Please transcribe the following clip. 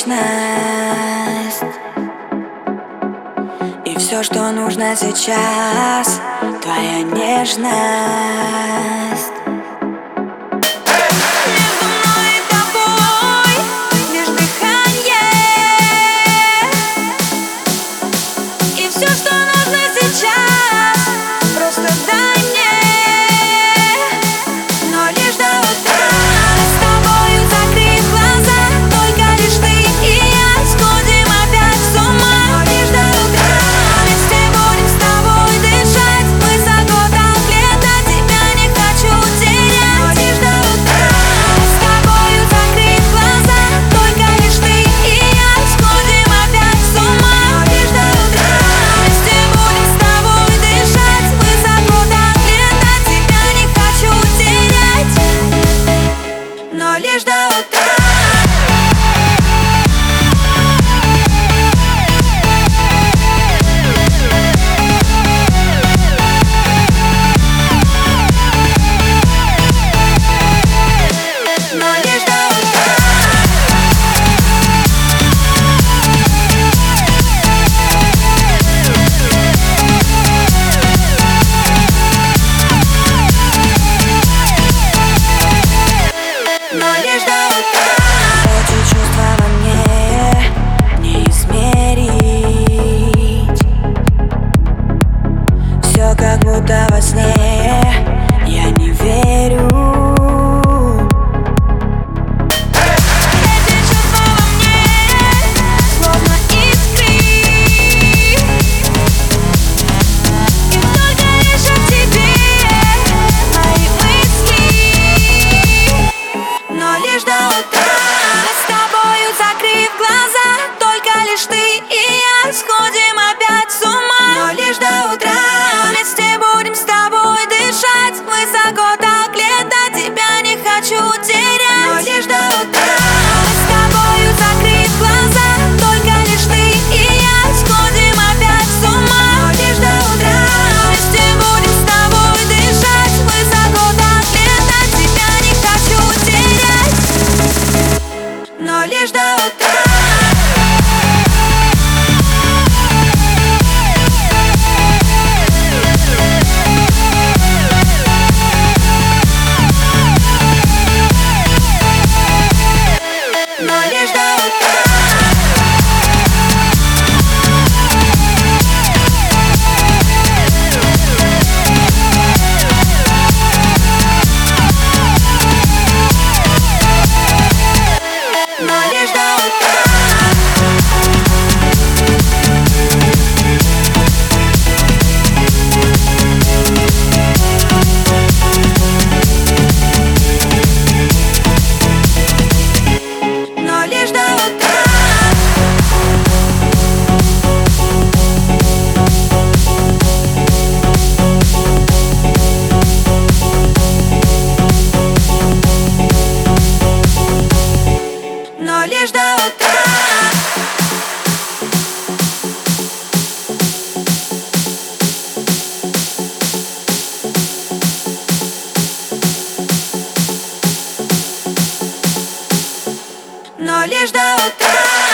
вечность. И все, что нужно сейчас, твоя нежность. Между мной и тобой лишь дыхание. И все, что нужно сейчас, просто дай мне. Но лишь до утра. С тобою закрыв глаза, только лишь ты и я сходим опять с ума. Но лишь до утра. Вместе будем с тобой дышать высоко так лето, тебя не хочу терять. Но лишь до утра. С тобою закрыв глаза, только лишь ты и я сходим опять с ума. Но лишь до утра. Вместе будем с тобой дышать высоко так лето, тебя не хочу терять. Но лишь до утра. Эти чувства во мне не измерить. Все как будто во сне, я не верю. Эти чувства во мне словно искры. И только лишь о тебе мои мысли. Но лишь до утра. С тобою закрыв глаза, только лишь ты и я сходим опять с ума. Но лишь до утра. Вместе будем с тобой дышать высоко так лето, тебя не хочу терять. Но лишь до утра. С тобою закрыв глаза, только лишь ты и я сходим опять с ума. Но лишь до утра. Вместе будем с тобой дышать высоко так лето, тебя не хочу терять. Но лишь до утра. Но лишь до утра. Но лишь до утра. Но лишь до утра. Но лишь до утра. Но лишь до утра.